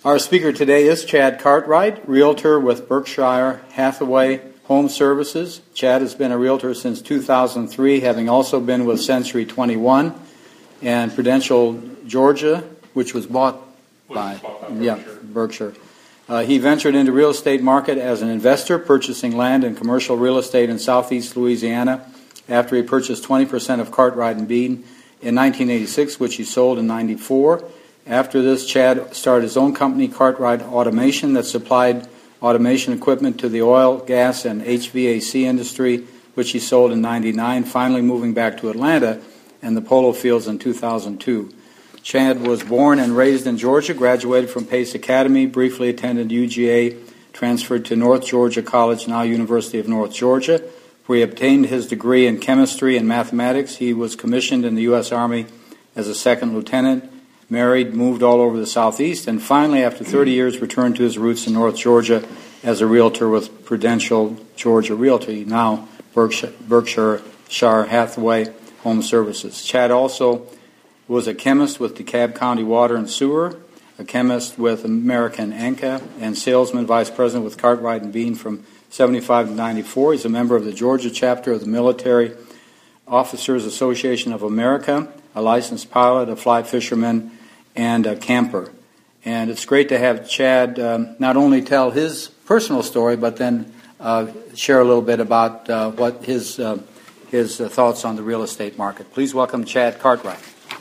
Our speaker today is Chad Cartwright, realtor with Berkshire Hathaway Home Services. Chad has been a realtor since 2003, having also been with Century 21 and Prudential, Georgia, which was bought by Berkshire. He ventured into real estate market as an investor, purchasing land and commercial real estate in southeast Louisiana after he purchased 20% of Cartwright and Bean in 1986, which he sold in 94. After this, Chad started his own company, Cartwright Automation, that supplied automation equipment to the oil, gas, and HVAC industry, which he sold in 99, finally moving back to Atlanta and the polo fields in 2002. Chad was born and raised in Georgia, graduated from Pace Academy, briefly attended UGA, transferred to North Georgia College, now University of North Georgia, where he obtained his degree in chemistry and mathematics. He was commissioned in the U.S. Army as a second lieutenant, married, moved all over the Southeast, and finally, after 30 years, returned to his roots in North Georgia as a realtor with Prudential Georgia Realty, now Berkshire Hathaway Home Services. Chad also was a chemist with DeKalb County Water and Sewer, a chemist with American Enca, and salesman vice president with Cartwright and Bean from 75 to 94. He's a member of the Georgia chapter of the Military Officers Association of America, a licensed pilot, a fly fisherman, and a camper. And it's great to have Chad not only tell his personal story, but then share a little bit about what his thoughts on the real estate market. Please welcome Chad Cartwright.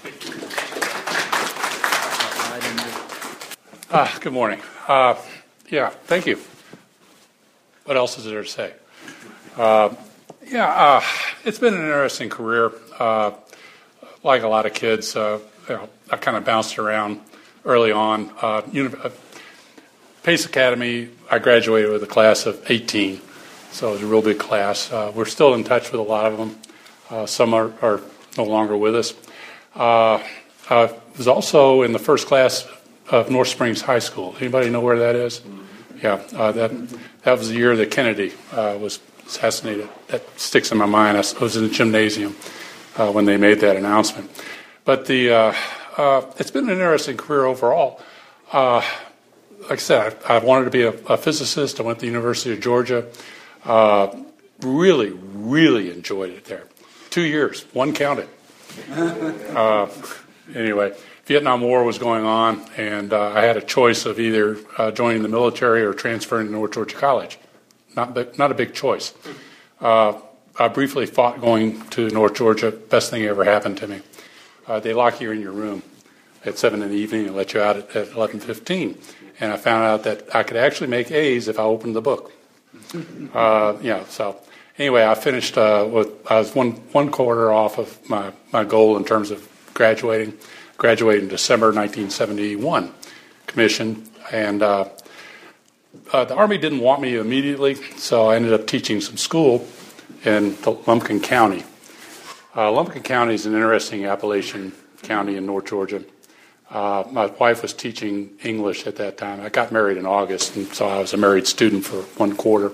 Good morning. Thank you. What else is there to say? It's been an interesting career. Like a lot of kids, I kind of bounced around early on. Pace Academy, I graduated with a class of 18, so it was a real big class. We're still in touch with a lot of them. Some are no longer with us. I was also in the first class of North Springs High School. Anybody know where that is? Yeah, that was the year that Kennedy was assassinated. That sticks in my mind. I was in the gymnasium when they made that announcement. But it's been an interesting career overall. Like I said, I wanted to be a physicist. I went to the University of Georgia. Really, really enjoyed it there. 2 years, one counted. Anyway, Vietnam War was going on, and I had a choice of either joining the military or transferring to North Georgia College. Not a big choice. I briefly thought going to North Georgia, best thing ever happened to me. They lock you in your room at 7 in the evening and let you out at 11:15. And I found out that I could actually make A's if I opened the book. So anyway, I finished I was one quarter off of my goal in terms of graduating. Graduated in December 1971, commissioned, and the Army didn't want me immediately, so I ended up teaching some school in Lumpkin County. Lumpkin County is an interesting Appalachian county in North Georgia. My wife was teaching English at that time. I got married in August, and so I was a married student for one quarter.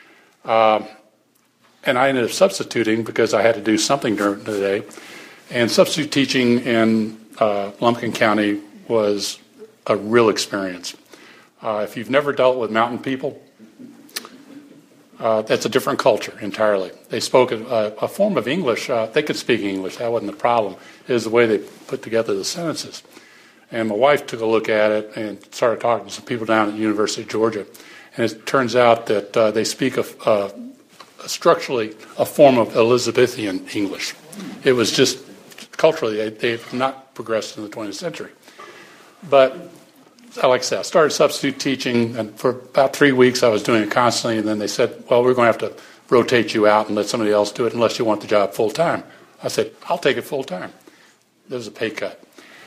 And I ended up substituting because I had to do something during the day. And substitute teaching in Lumpkin County was a real experience. If you've never dealt with mountain people, that's a different culture entirely. They spoke a form of English. They could speak English. That wasn't the problem. It was the way they put together the sentences. And my wife took a look at it and started talking to some people down at the University of Georgia. And it turns out that they speak structurally a form of Elizabethan English. It was just culturally, they've not progressed in the 20th century. But like I said, I started substitute teaching, and for about 3 weeks I was doing it constantly, and then they said, well, we're going to have to rotate you out and let somebody else do it unless you want the job full time. I said, I'll take it full time. There was a pay cut.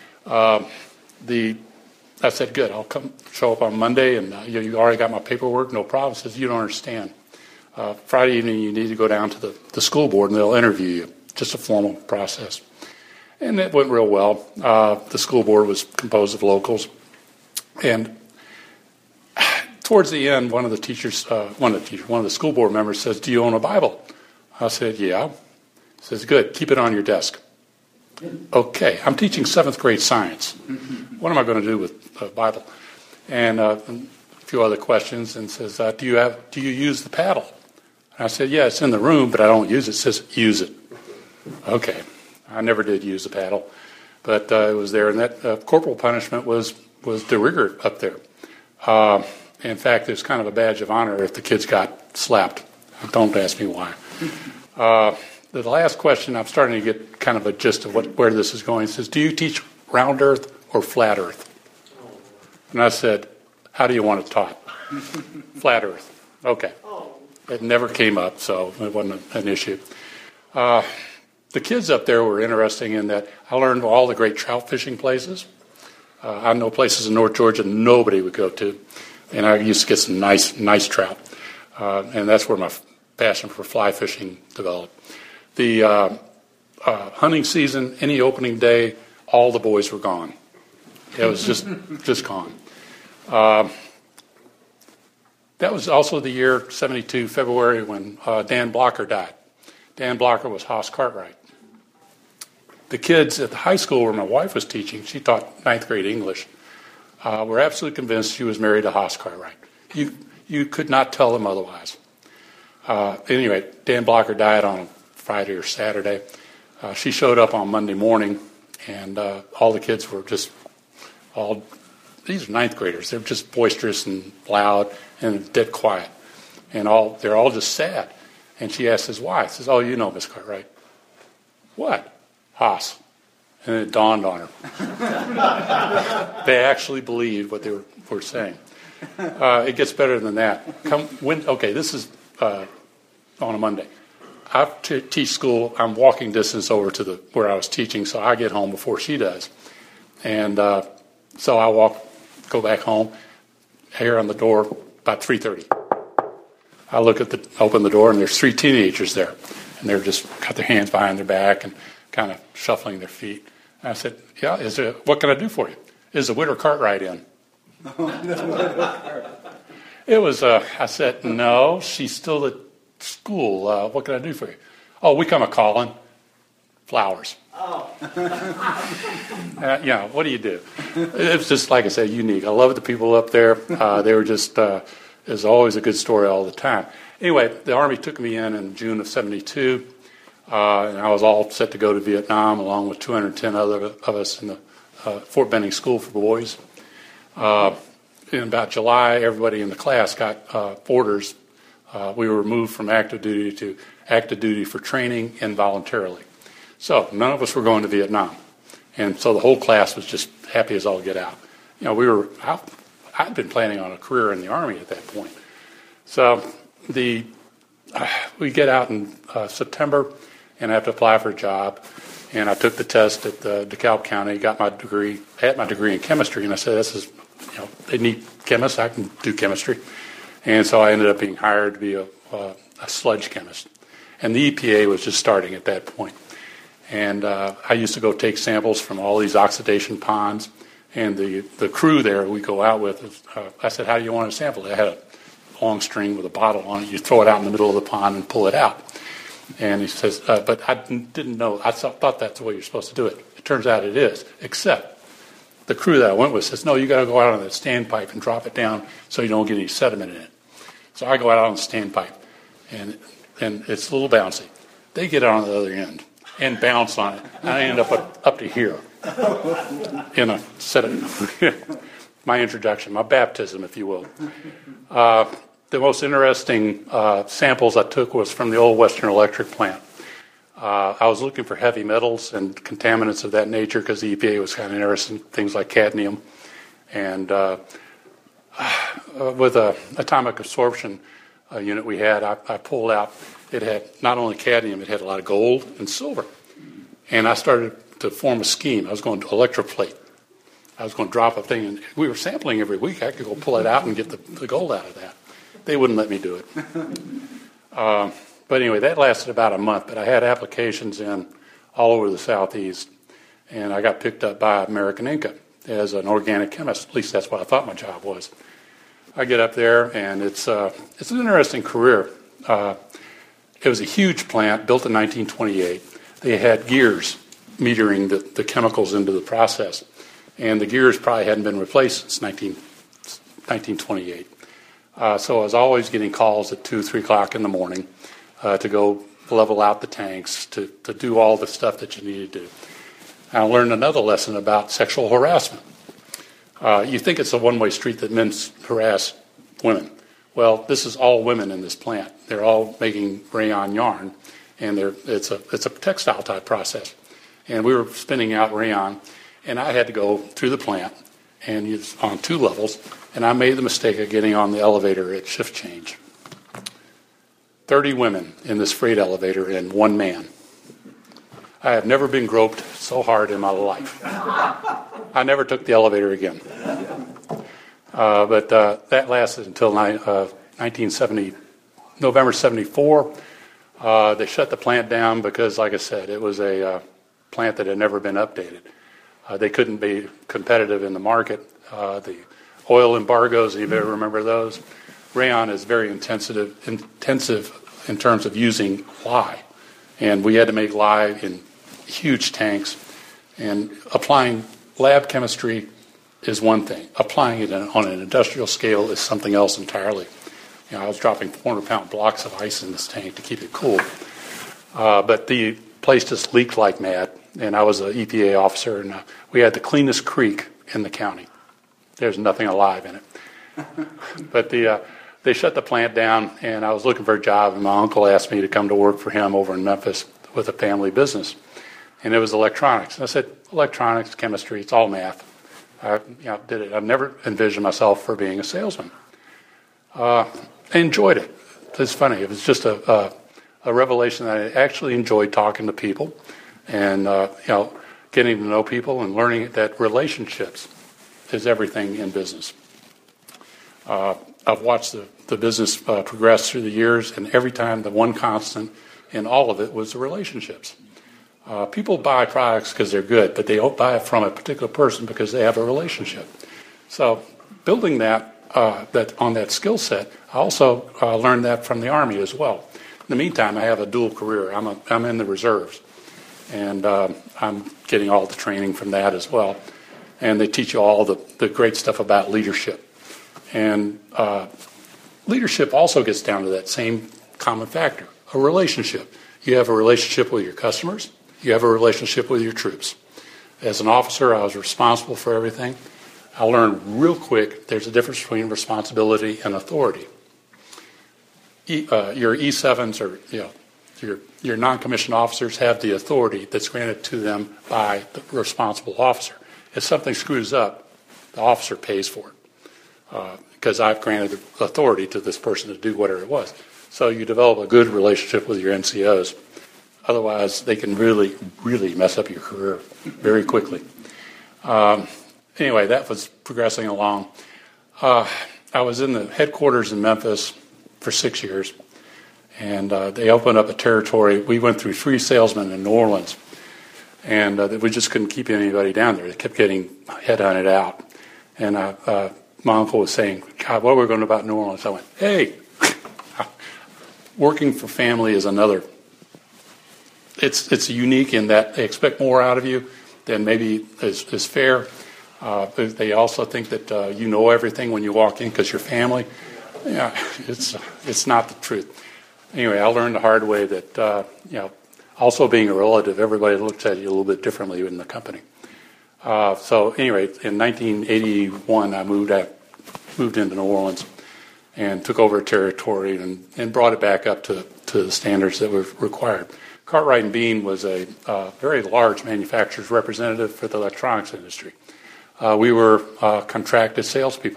I said, good, I'll come show up on Monday, and you already got my paperwork, no problem. He says, you don't understand. Friday evening you need to go down to the school board and they'll interview you. Just a formal process. And it went real well. The school board was composed of locals. And towards the end, one of the school board members says, do you own a Bible? I said, yeah. He says, good, keep it on your desk. Okay, I'm teaching 7th grade science. What am I going to do with a Bible? and a few other questions, and says, do you use the paddle? And I said, yeah, it's in the room, but I don't use it. It says, use it. Okay. I never did use the paddle, but it was there, and that corporal punishment was de rigueur up there. In fact, it was kind of a badge of honor if the kids got slapped. Don't ask me why. The last question, I'm starting to get kind of a gist of where this is going. It says, do you teach round earth or flat earth? And I said, how do you want it taught? Flat earth. Okay. It never came up, so it wasn't an issue. The kids up there were interesting in that I learned all the great trout fishing places. I know places in North Georgia nobody would go to, and I used to get some nice trout. And that's where my passion for fly fishing developed. The hunting season, any opening day, all the boys were gone. It was just gone. That was also the year, 72, February, when Dan Blocker died. Dan Blocker was Haas Cartwright. The kids at the high school where my wife was teaching, she taught ninth grade English, were absolutely convinced she was married to Haas Cartwright. You could not tell them otherwise. Anyway, Dan Blocker died on Friday or Saturday. She showed up on Monday morning, and all the kids were just these are ninth graders. They're just boisterous and loud and dead quiet. And they're all just sad. And she asked his wife, says, oh, you know Miss Cartwright. What? Haas. And it dawned on her. They actually believed what they were saying. It gets better than that. This is on a Monday. I teach school. I'm walking distance over to where I was teaching, so I get home before she does. And so I go back home, here on the door, about 3:30. I open the door, and there's 3 teenagers there. And they're just got their hands behind their back and kind of shuffling their feet. And I said, yeah, what can I do for you? Is the Widow Cartwright in? It was, I said, no, she's still at school. What can I do for you? Oh, we come a-calling. Flowers. Oh. What do you do? It was just, like I said, unique. I loved the people up there. They were just, it was always a good story all the time. Anyway, the Army took me in June of 72, and I was all set to go to Vietnam along with 210 other of us in the Fort Benning School for Boys. In about July, everybody in the class got orders. We were moved from active duty to active duty for training involuntarily. So none of us were going to Vietnam. And so the whole class was just happy as all get out. I'd been planning on a career in the Army at that point. So we get out in September, and I have to apply for a job. And I took the test at DeKalb County, got my degree, had my degree in chemistry, and I said, they need chemists, I can do chemistry. And so I ended up being hired to be a sludge chemist. And the EPA was just starting at that point. And I used to go take samples from all these oxidation ponds. And the crew there we go out with, I said, how do you want to sample it? I had a long string with a bottle on it. You throw it out in the middle of the pond and pull it out. And he says, but I didn't know. I thought that's the way you're supposed to do it. It turns out it is, except the crew that I went with says, no, you got to go out on the standpipe and drop it down so you don't get any sediment in it. So I go out on the standpipe, and it's a little bouncy. They get out on the other end and bounce on it. And I end up to here in a set of my introduction, my baptism, if you will. The most interesting samples I took was from the old Western Electric plant. I was looking for heavy metals and contaminants of that nature because the EPA was kind of interested in things like cadmium. And with an atomic absorption unit we had, I pulled out, it had not only cadmium, it had a lot of gold and silver. And I started to form a scheme. I was going to electroplate. I was going to drop a thing, and we were sampling every week. I could go pull it out and get the gold out of that. They wouldn't let me do it. But anyway, that lasted about a month, but I had applications in all over the Southeast, and I got picked up by American Inca as an organic chemist. At least that's what I thought my job was. I get up there, and it's an interesting career. It was a huge plant, built in 1928. They had gears metering the chemicals into the process, and the gears probably hadn't been replaced since 1928. So I was always getting calls at 2, 3 o'clock in the morning to go level out the tanks, to do all the stuff that you need to do. I learned another lesson about sexual harassment. You think it's a one-way street that men harass women. Well, this is all women in this plant. They're all making rayon yarn, and it's a textile type process. And we were spinning out rayon, and I had to go through the plant, and it's on 2 levels, and I made the mistake of getting on the elevator at shift change. 30 women in this freight elevator and 1 man. I have never been groped so hard in my life. I never took the elevator again. But that lasted until 1970, November 74. They shut the plant down because, like I said, it was a plant that had never been updated. They couldn't be competitive in the market. The oil embargoes, if you ever remember those, rayon is very intensive in terms of using lye. And we had to make lye in huge tanks. And applying lab chemistry is one thing. Applying it on an industrial scale is something else entirely. You know, I was dropping 400-pound blocks of ice in this tank to keep it cool. But the place just leaked like mad. And I was an EPA officer, and we had the cleanest creek in the county. There's nothing alive in it. But they shut the plant down, and I was looking for a job, and my uncle asked me to come to work for him over in Memphis with a family business. And it was electronics. And I said, electronics, chemistry, it's all math. I did it. I've never envisioned myself for being a salesman. I enjoyed it. It's funny. It was just a revelation that I actually enjoyed talking to people and getting to know people and learning that relationships is everything in business. I've watched the business progress through the years, and every time the one constant in all of it was the relationships. People buy products because they're good, but they don't buy it from a particular person because they have a relationship. So building that on that skill set, I also learned that from the Army as well. In the meantime, I have a dual career. I'm in the reserves, and I'm getting all the training from that as well. And they teach you all the great stuff about leadership. And leadership also gets down to that same common factor, a relationship. You have a relationship with your customers. You have a relationship with your troops. As an officer, I was responsible for everything. I learned real quick there's a difference between responsibility and authority. Your E7s or your non-commissioned officers have the authority that's granted to them by the responsible officer. If something screws up, the officer pays for it because I've granted the authority to this person to do whatever it was. So you develop a good relationship with your NCOs. Otherwise, they can really, really mess up your career very quickly. Anyway, that was progressing along. I was in the headquarters in Memphis for 6 years, and they opened up a territory. We went through 3 salesmen in New Orleans, and we just couldn't keep anybody down there. They kept getting headhunted out. And my uncle was saying, God, what are we going to do about New Orleans? I went, hey, working for family is another. It's unique in that they expect more out of you than maybe is fair. They also think that you know everything when you walk in because you're family. Yeah, it's not the truth. Anyway, I learned the hard way that also being a relative, everybody looks at you a little bit differently in the company. So anyway, in 1981, I moved into New Orleans and took over a territory and brought it back up to the standards that were required. Cartwright and Bean was a very large manufacturer's representative for the electronics industry. We were contracted salespeople.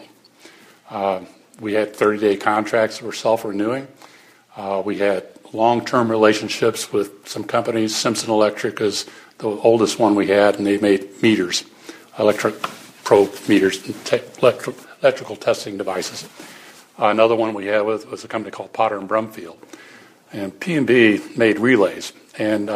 We had 30-day contracts that were self-renewing. We had long-term relationships with some companies. Simpson Electric is the oldest one we had, and they made meters, electric probe meters, and electrical testing devices. Another one we had was a company called Potter and Brumfield. And P&B made relays. And,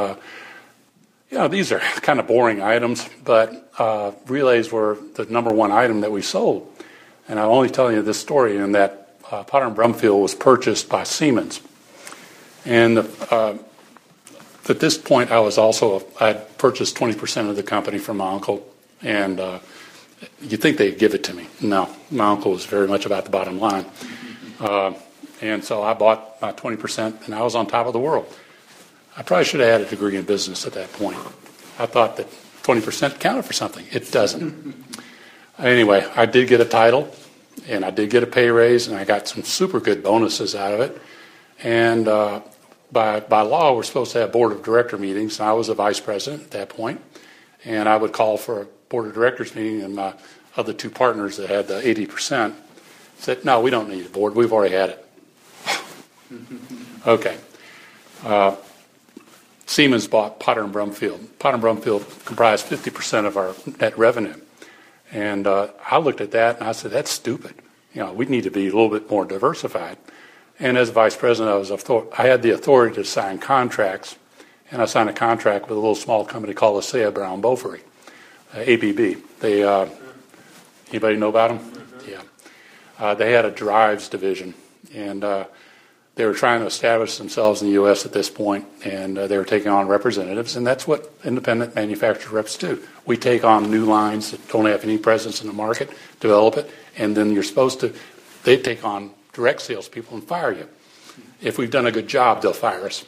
these are kind of boring items, but relays were the number one item that we sold. And I'm only telling you this story in that Potter and Brumfield was purchased by Siemens. And at this point, I had purchased 20% of the company from my uncle. And You'd think they'd give it to me. No, my uncle was very much about the bottom line. And so I bought my 20%, and I was on top of the world. I probably should have had a degree in business at that point. I thought that 20% counted for something. It doesn't. Anyway, I did get a title, and I did get a pay raise, and I got some super good bonuses out of it. And by law, we're supposed to have board of director meetings, and I was a vice president at that point. And I would call for a board of directors meeting, and my other two partners that had the 80% said, no, we don't need a board. We've already had it. Okay. Siemens bought Potter and Brumfield. Potter and Brumfield comprised 50% of our net revenue. And I looked at that and I said, that's stupid. We need to be a little bit more diversified. And as vice president, I had the authority to sign contracts. And I signed a contract with a little small company called ASEA Brown Boveri, ABB. Anybody know about them? Yeah. They had a drives division. And they were trying to establish themselves in the U.S. at this point, and they were taking on representatives, and that's what independent manufacturer reps do. We take on new lines that don't have any presence in the market, develop it, and then they take on direct salespeople and fire you. If we've done a good job, they'll fire us.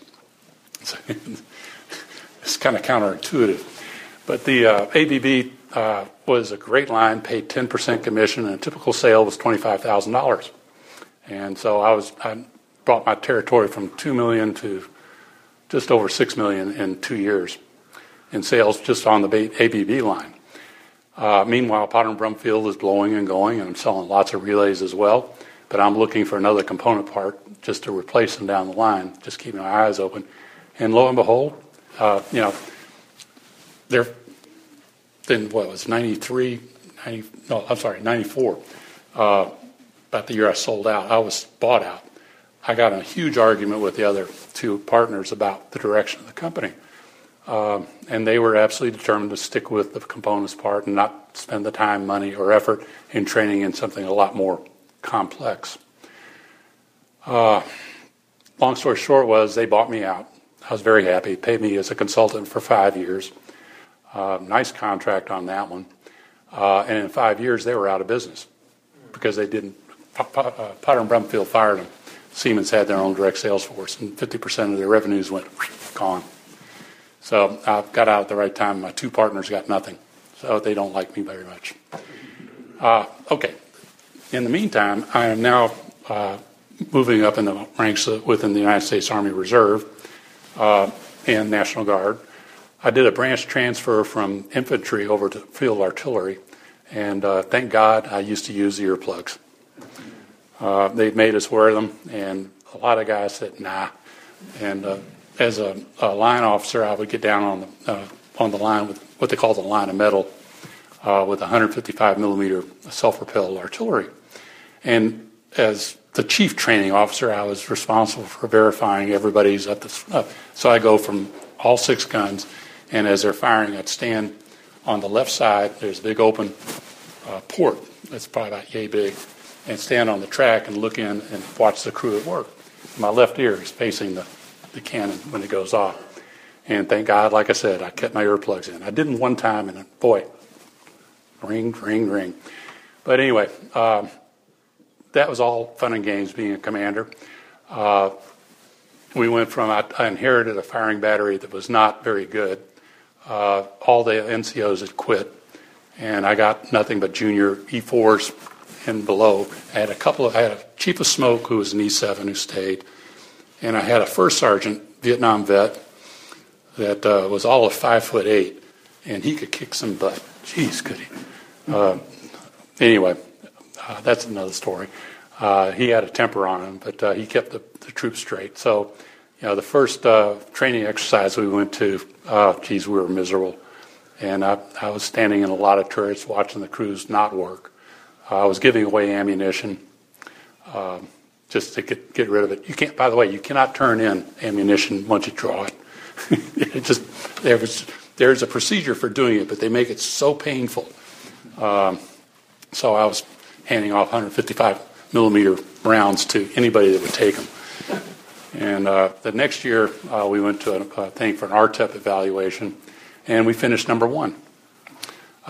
It's kind of counterintuitive. But the ABB was a great line, paid 10% commission, and a typical sale was $25,000. And so I brought my territory from $2 million to just over $6 million in 2 years in sales just on the ABB line. Meanwhile, Potter and Brumfield is blowing and going, and I'm selling lots of relays as well. But I'm looking for another component part just to replace them down the line, just keeping my eyes open. And lo and behold, they're then what was 94, about the year I sold out. I was bought out. I got in a huge argument with the other two partners about the direction of the company. And they were absolutely determined to stick with the components part and not spend the time, money, or effort in training in something a lot more complex. Long story short was they bought me out. I was very happy. Paid me as a consultant for 5 years. Nice contract on that one. And in 5 years, they were out of business because they didn't. Potter and Brumfield fired them. Siemens had their own direct sales force, and 50% of their revenues went gone. So I got out at the right time. My two partners got nothing, so they don't like me very much. Okay. In the meantime, I am now moving up in the ranks within the United States Army Reserve and National Guard. I did a branch transfer from infantry over to field artillery, and thank God I used to use the earplugs. They made us wear them, and a lot of guys said, nah. And as a line officer, I would get down on the line with what they call the line of metal with 155 millimeter self-propelled artillery. And as the chief training officer, I was responsible for verifying everybody's up. So I go from all 6 guns, and as they're firing, I'd stand on the left side. There's a big open port that's probably about yay big, and stand on the track and look in and watch the crew at work. My left ear is facing the cannon when it goes off. And thank God, like I said, I kept my earplugs in. I did them one time, and boy, ring, ring, ring. But anyway, that was all fun and games being a commander. We went from, I inherited a firing battery that was not very good. All the NCOs had quit, and I got nothing but junior E4s and below. I had a chief of smoke who was an E7 who stayed, and I had a first sergeant, Vietnam vet, that was all of 5'8", and he could kick some butt. Jeez, could he? Anyway, that's another story. He had a temper on him, but he kept the troops straight. So, the first training exercise we went to, we were miserable. And I was standing in a lot of turrets watching the crews not work. I was giving away ammunition just to get rid of it. You can't. By the way, you cannot turn in ammunition once you draw it. There's a procedure for doing it, but they make it so painful. So I was handing off 155 millimeter rounds to anybody that would take them. And the next year, we went to a thing for an RTEP evaluation, and we finished number 1.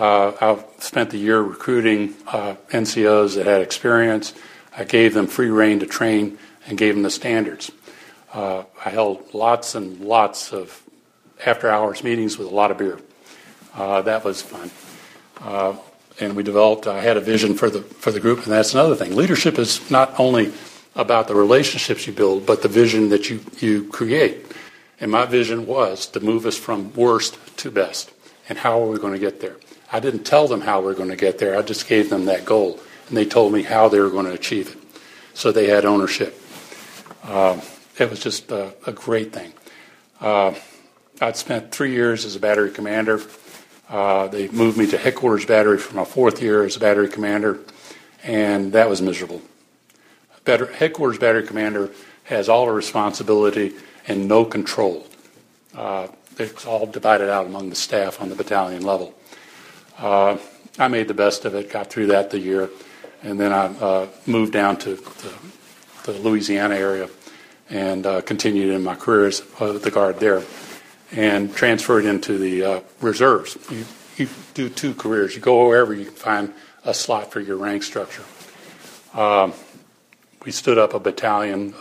I spent the year recruiting NCOs that had experience. I gave them free rein to train and gave them the standards. I held lots and lots of after-hours meetings with a lot of beer. That was fun. And we developed, I had a vision for the group, and that's another thing. Leadership is not only about the relationships you build, but the vision that you create. And my vision was to move us from worst to best. And how are we going to get there? I didn't tell them how we were going to get there. I just gave them that goal. And they told me how they were going to achieve it. So they had ownership. It was just a great thing. I'd spent 3 years as a battery commander. They moved me to headquarters battery for my 4th year as a battery commander, and that was miserable. Headquarters battery commander has all the responsibility and no control. It's all divided out among the staff on the battalion level. I made the best of it, got through that the year, and then I moved down to the Louisiana area and continued in my career as the Guard there, and transferred into the reserves. You do 2 careers. You go wherever you can find a slot for your rank structure. We stood up a battalion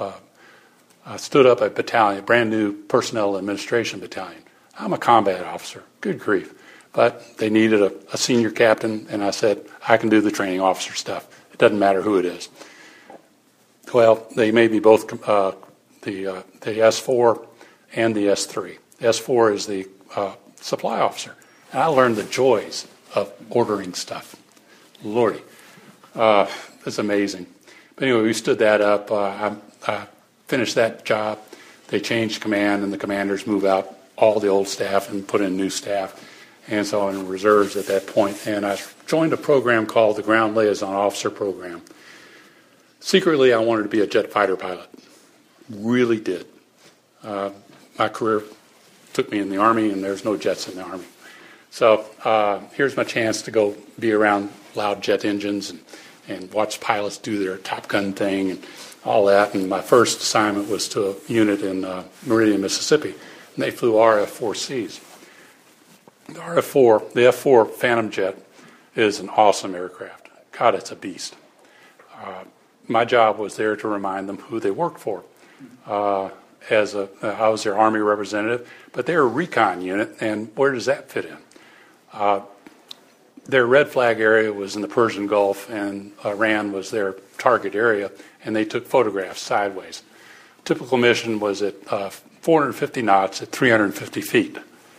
a brand new personnel administration battalion. I'm a combat officer, good grief. But they needed a senior captain, and I said, I can do the training officer stuff. It doesn't matter who it is. Well, they made me both the S4 and the S3. The S4 is the supply officer. And I learned the joys of ordering stuff. Lordy. It's amazing. But anyway, we stood that up. I finished that job. They changed command, and the commanders moved out all the old staff and put in new staff. And so in reserves at that point. And I joined a program called the Ground Liaison Officer Program. Secretly, I wanted to be a jet fighter pilot. Really did. My career took me in the Army, and there's no jets in the Army. So here's my chance to go be around loud jet engines and watch pilots do their Top Gun thing and all that. And my first assignment was to a unit in Meridian, Mississippi, and they flew RF-4Cs. The F-4 Phantom jet is an awesome aircraft. God, it's a beast. My job was there to remind them who they worked for. I was their Army representative, but they're a recon unit, and where does that fit in? Their red flag area was in the Persian Gulf, and Iran was their target area, and they took photographs sideways. Typical mission was at 450 knots at 350 feet.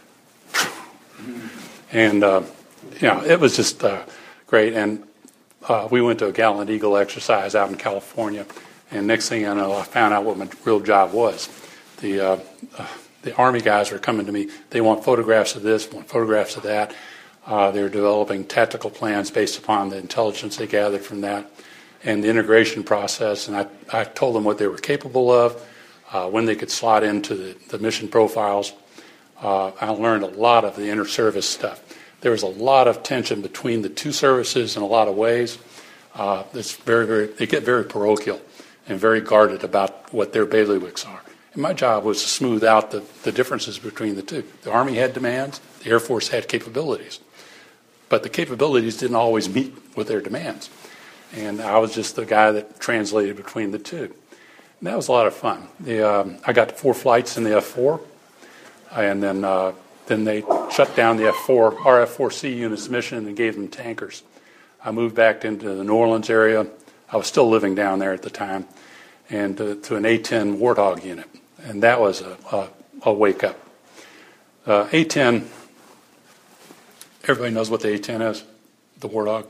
And, it was just great. And we went to a Gallant Eagle exercise out in California, and next thing I know, I found out what my real job was. The Army guys were coming to me. They want photographs of this, want photographs of that. They were developing tactical plans based upon the intelligence they gathered from that and the integration process. And I told them what they were capable of, when they could slot into the mission profiles. I learned a lot of the inter-service stuff. There was a lot of tension between the two services in a lot of ways. They get very parochial and very guarded about what their bailiwicks are. And my job was to smooth out the differences between the two. The Army had demands, the Air Force had capabilities. But the capabilities didn't always meet with their demands. And I was just the guy that translated between the two. And that was a lot of fun. I got 4 flights in the F-4, and then they shut down the F-4 RF-4C unit's mission and gave them tankers. I moved back into the New Orleans area. I was still living down there at the time, and to an A-10 Warthog unit. And that was a wake-up. A-10, everybody knows what the A-10 is, the Warthog.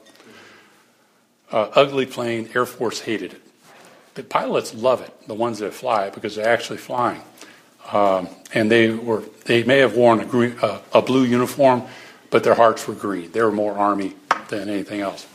Ugly plane, Air Force hated it. The pilots love it, the ones that fly it, because they're actually flying. And they may have worn a blue uniform, but their hearts were green. They were more Army than anything else.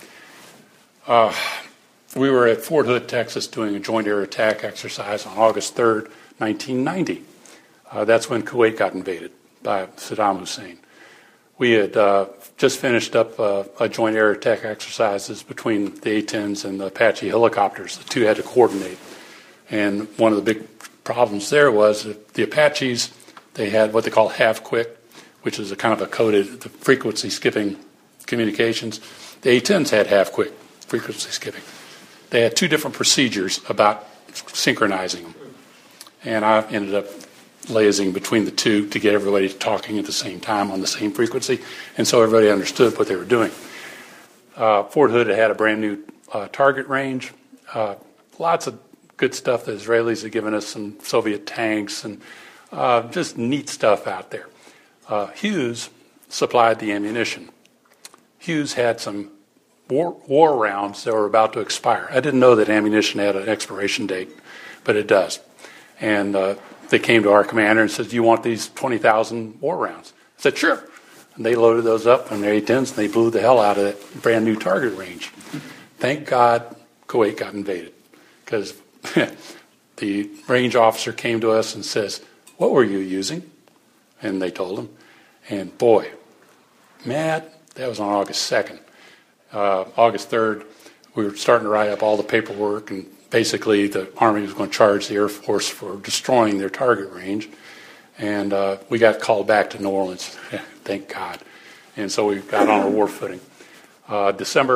We were at Fort Hood, Texas, doing a joint air attack exercise on August 3rd, 1990. That's when Kuwait got invaded by Saddam Hussein. We had just finished up a joint air attack exercises between the A-10s and the Apache helicopters. The two had to coordinate. And one of the big problems there was that the Apaches, they had what they call half-quick, which is a kind of a coded, the frequency skipping communications. The A-10s had half-quick frequency skipping. They had two different procedures about synchronizing them. And I ended up liaising between the two to get everybody talking at the same time on the same frequency, and so everybody understood what they were doing. Fort Hood had a brand new target range. Lots of good stuff. The Israelis had given us some Soviet tanks and just neat stuff out there. Hughes supplied the ammunition. Hughes had some war rounds that were about to expire. I didn't know that ammunition had an expiration date, but it does. And they came to our commander and said, "Do you want these 20,000 war rounds?" I said, "Sure." And they loaded those up on their A-10s, and they blew the hell out of that brand new target range. Thank God Kuwait got invaded, because the range officer came to us and says, "What were you using?" And they told him. And boy, Matt, that was on August 2nd. August 3rd, we were starting to write up all the paperwork, and basically the Army was going to charge the Air Force for destroying their target range. And we got called back to New Orleans, thank God. And so we got on a war footing. December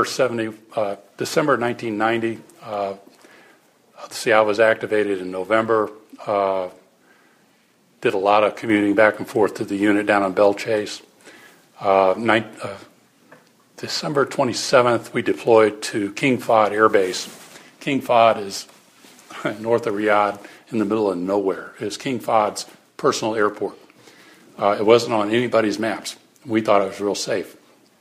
1990, I was activated in November. Did a lot of commuting back and forth to the unit down on Belle Chase. December 27th, we deployed to King Fahd Air Base. King Fahd is north of Riyadh in the middle of nowhere. It's King Fahd's personal airport. It wasn't on anybody's maps. We thought it was real safe.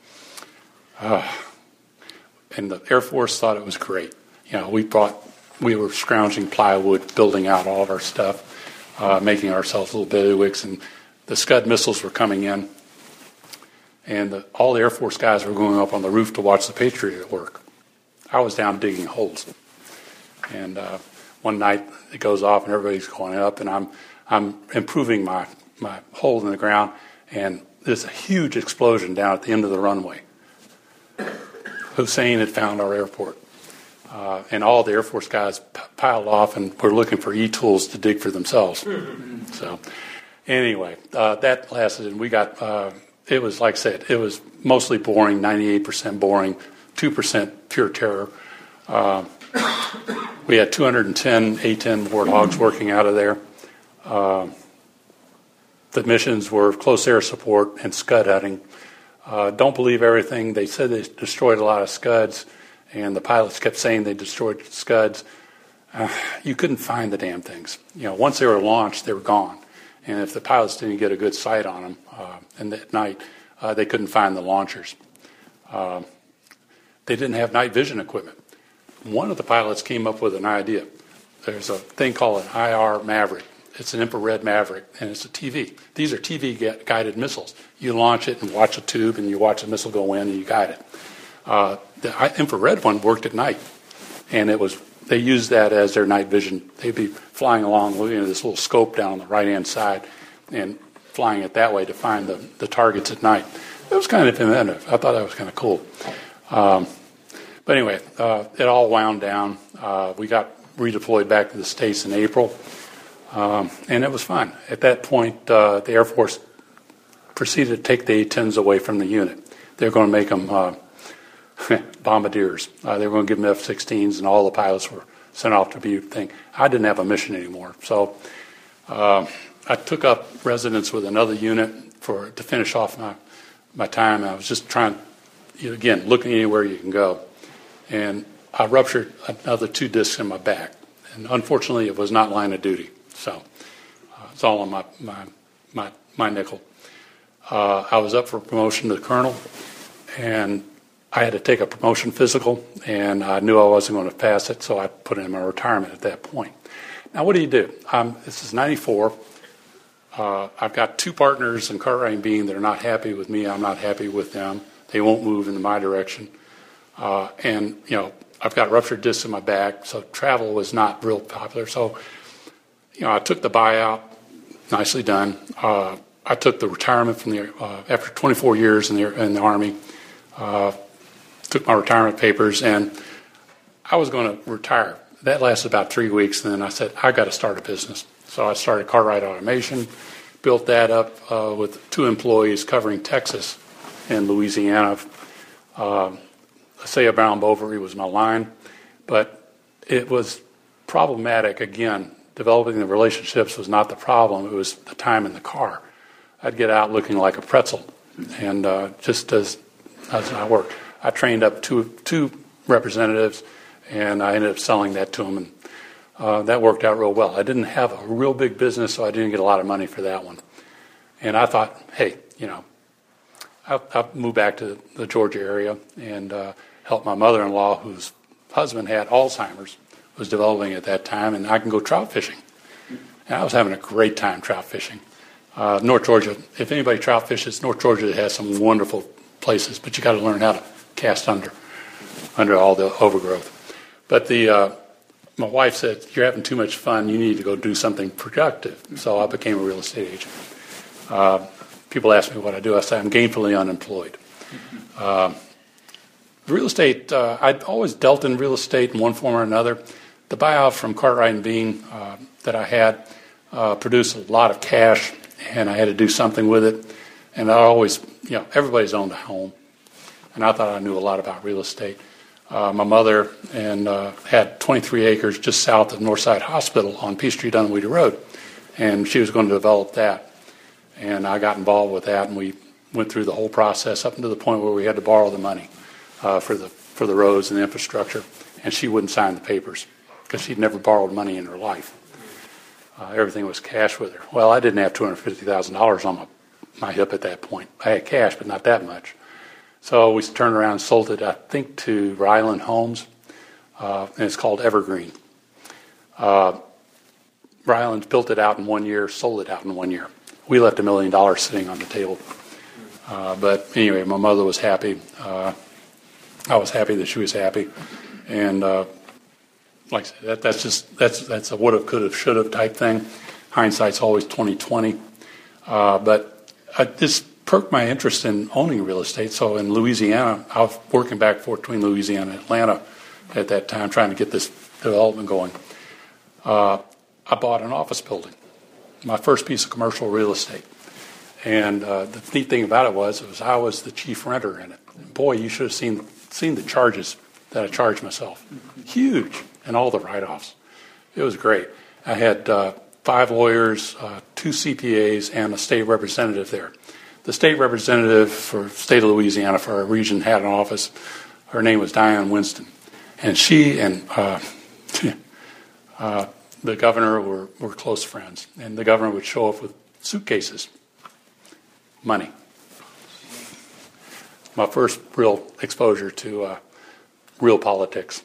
And the Air Force thought it was great. You know, we were scrounging plywood, building out all of our stuff, making ourselves little bailiwicks, and the Scud missiles were coming in. And all the Air Force guys were going up on the roof to watch the Patriot at work. I was down digging holes. And one night it goes off and everybody's going up, and I'm improving my hole in the ground, and there's a huge explosion down at the end of the runway. Hussein had found our airport. And all the Air Force guys piled off and were looking for e-tools to dig for themselves. So anyway, that lasted, and we got... it was, like I said, it was mostly boring, 98% boring, 2% pure terror. We had 210 A-10 Warthogs working out of there. The missions were close air support and Scud hunting. Don't believe everything. They said they destroyed a lot of Scuds, and the pilots kept saying they destroyed Scuds. You couldn't find the damn things. You know, once they were launched, they were gone. And if the pilots didn't get a good sight on them, and at night, they couldn't find the launchers. They didn't have night vision equipment. One of the pilots came up with an idea. There's a thing called an IR Maverick. It's an infrared Maverick, and it's a TV. These are TV-guided missiles. You launch it and watch a tube, and you watch the missile go in, and you guide it. The infrared one worked at night, and they used that as their night vision. They'd be flying along, looking at this little scope down on the right-hand side, and flying it that way to find the targets at night. It was kind of inventive. I thought that was kind of cool. But anyway, it all wound down. We got redeployed back to the States in April, and it was fun. At that point, the Air Force proceeded to take the A-10s away from the unit. They were going to make them bombardiers. They were going to give them F-16s, and all the pilots were sent off to Butte. I didn't have a mission anymore, so I took up residence with another unit to finish off my time. I was just trying, again, looking anywhere you can go. And I ruptured another 2 discs in my back. And unfortunately, it was not line of duty. So it's all on my nickel. I was up for promotion to colonel, and I had to take a promotion physical, and I knew I wasn't going to pass it, so I put in my retirement at that point. Now, what do you do? This is 94. I've got 2 partners in Cartwright and Bean that are not happy with me. I'm not happy with them. They won't move in my direction. And, I've got ruptured discs in my back, so travel was not real popular. So, I took the buyout, nicely done. I took the retirement from after 24 years in the Army, took my retirement papers, and I was going to retire. That lasted about 3 weeks, and then I said, I got to start a business. So I started Cartwright Automation, built that up with 2 employees covering Texas and Louisiana. Saya Brown Bovary was my line, but it was problematic. Again, developing the relationships was not the problem. It was the time in the car. I'd get out looking like a pretzel, and just as I worked. I trained up two representatives, and I ended up selling that to them, and that worked out real well. I didn't have a real big business, so I didn't get a lot of money for that one. And I thought, hey, I'll move back to the Georgia area and help my mother-in-law, whose husband had Alzheimer's, was developing at that time, and I can go trout fishing. And I was having a great time trout fishing. North Georgia, if anybody trout fishes, North Georgia has some wonderful places, but you got to learn how to cast under all the overgrowth. But my wife said, you're having too much fun, you need to go do something productive. So I became a real estate agent. People ask me what I do. I say I'm gainfully unemployed. Real estate, I'd always dealt in real estate in one form or another. The buyout from Cartwright and Bean that I had produced a lot of cash, and I had to do something with it. And I always, everybody's owned a home, and I thought I knew a lot about real estate. My mother had 23 acres just south of Northside Hospital on Peachtree Dunwoody Road, and she was going to develop that. And I got involved with that, and we went through the whole process up to the point where we had to borrow the money for the roads and the infrastructure, and she wouldn't sign the papers because she'd never borrowed money in her life. Everything was cash with her. Well, I didn't have $250,000 on my hip at that point. I had cash, but not that much. So we turned around and sold it, I think, to Ryland Homes, and it's called Evergreen. Ryland built it out in 1 year, sold it out in 1 year. We left $1 million sitting on the table. But anyway, my mother was happy. I was happy that she was happy. And like I said, that's a would have, could have, should have type thing. Hindsight's always 20/20. But this perked my interest in owning real estate. So in Louisiana, I was working back and forth between Louisiana and Atlanta at that time, trying to get this development going. I bought an office building, my first piece of commercial real estate. And the neat thing about it was I was the chief renter in it. And boy, you should have seen the charges that I charged myself. Huge, and all the write-offs. It was great. I had 5 lawyers, 2 CPAs, and a state representative there. The state representative for the state of Louisiana for our region had an office. Her name was Diane Winston. And she and the governor were close friends. And the governor would show up with suitcases, money. My first real exposure to real politics.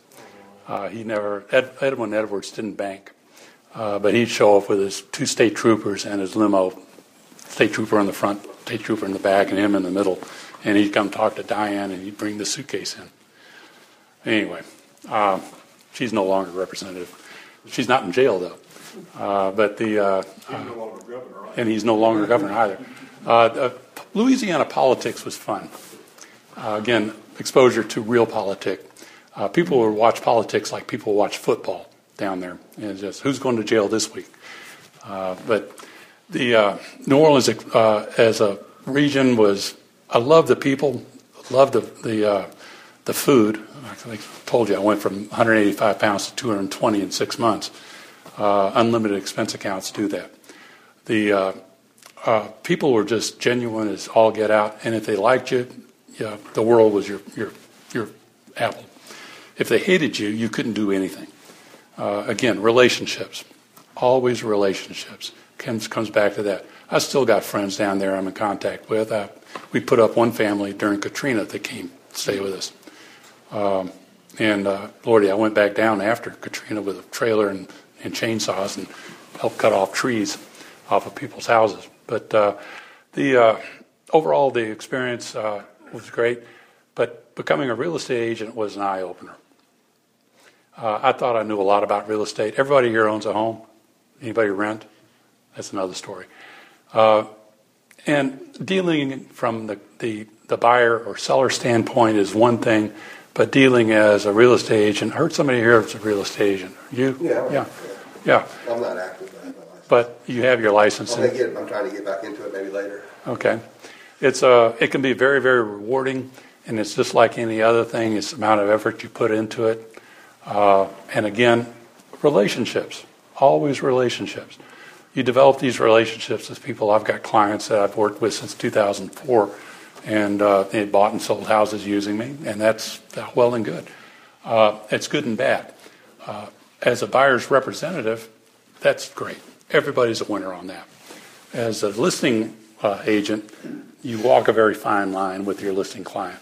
Edwin Edwards didn't bank, but he'd show up with his 2 state troopers and his limo, state trooper in the front, state trooper in the back, and him in the middle. And he'd come talk to Diane, and he'd bring the suitcase in. Anyway, she's no longer representative. She's not in jail, though. But he's no longer governor, right? And he's no longer governor either. Louisiana politics was fun. Again, exposure to real politics. People would watch politics like people watch football down there. And it's just, who's going to jail this week? But the New Orleans as a region was, I loved the people, loved the food. I told you I went from 185 pounds to 220 in 6 months. Unlimited expense accounts do that. The people were just genuine as all get out, and if they liked you, the world was your apple. If they hated you, you couldn't do anything. Again, relationships, always relationships. Comes back to that. I still got friends down there I'm in contact with. We put up one family during Katrina that came to stay with us. Lordy, I went back down after Katrina with a trailer and chainsaws and helped cut off trees off of people's houses. But overall, the experience was great. But becoming a real estate agent was an eye-opener. I thought I knew a lot about real estate. Everybody here owns a home. Anybody rent? That's another story. And dealing from the buyer or seller standpoint is one thing, but dealing as a real estate agent, I heard somebody here that's a real estate agent. You? Yeah. I'm not active, but I have my license. But you have your license. I'm trying to get back into it maybe later. Okay. It can be very, very rewarding, And it's just like any other thing. It's the amount of effort you put into it. And again, relationships, always relationships. You develop these relationships with people. I've got clients that I've worked with since 2004, and they had bought and sold houses using me, and that's well and good. It's good and bad. As a buyer's representative, that's great. Everybody's a winner on that. As a listing agent, you walk a very fine line with your listing client.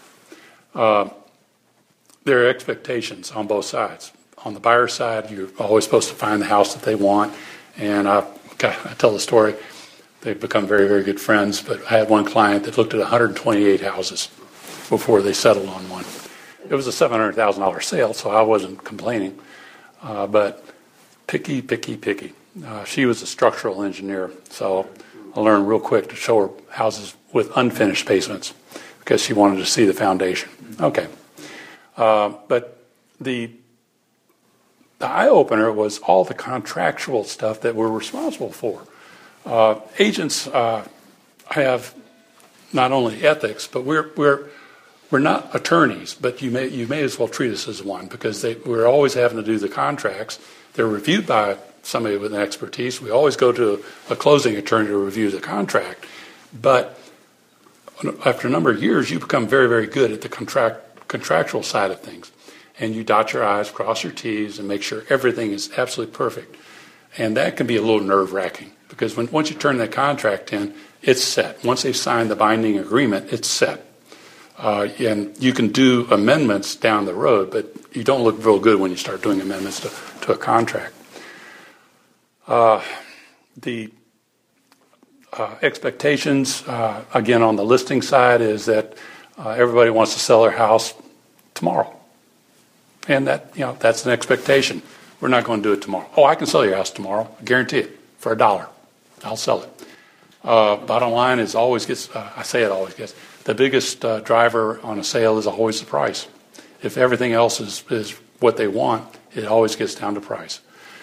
There are expectations on both sides. On the buyer side, you're always supposed to find the house that they want, and I tell the story. They've become very, very good friends, but I had one client that looked at 128 houses before they settled on one. It was a $700,000 sale, so I wasn't complaining, but picky. She was a structural engineer, so I learned real quick to show her houses with unfinished basements because she wanted to see the foundation. Okay. But the eye-opener was all the contractual stuff that we're responsible for. Agents have not only ethics, but we're not attorneys, but you may as well treat us as one because we're always having to do the contracts. They're reviewed by somebody with an expertise. We always go to a closing attorney to review the contract. But after a number of years, you become very, very good at the contractual side of things. And you dot your I's, cross your T's, and make sure everything is absolutely perfect. And that can be a little nerve-wracking because once you turn that contract in, it's set. Once they've signed the binding agreement, it's set. And you can do amendments down the road, but you don't look real good when you start doing amendments to a contract. The expectations, again, on the listing side is that everybody wants to sell their house tomorrow. And that's an expectation. We're not going to do it tomorrow. Oh, I can sell your house tomorrow. I guarantee it. For $1. I'll sell it. Bottom line is always gets, the biggest driver on a sale is always the price. If everything else is what they want, it always gets down to price.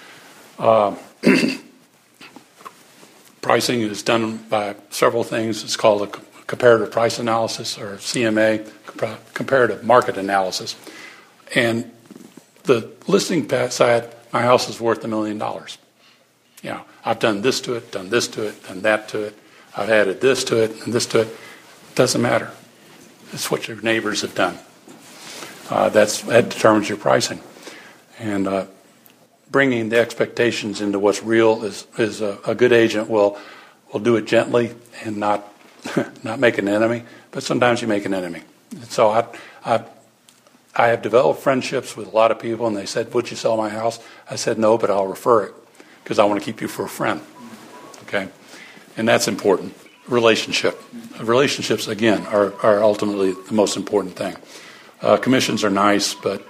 Pricing is done by several things. It's called a comparative price analysis, or CMA, comparative market analysis. And the listing side, my house is worth $1 million. I've done this to it, done this to it, done that to it. I've added this to it and this to it. Doesn't matter. It's what your neighbors have done. That determines your pricing. And bringing the expectations into what's real is a good agent will do it gently and not make an enemy. But sometimes you make an enemy. And so I have developed friendships with a lot of people, and they said, "Would you sell my house?" I said, "No, but I'll refer it because I want to keep you for a friend." Okay, and that's important. Relationships again are ultimately the most important thing. Commissions are nice, but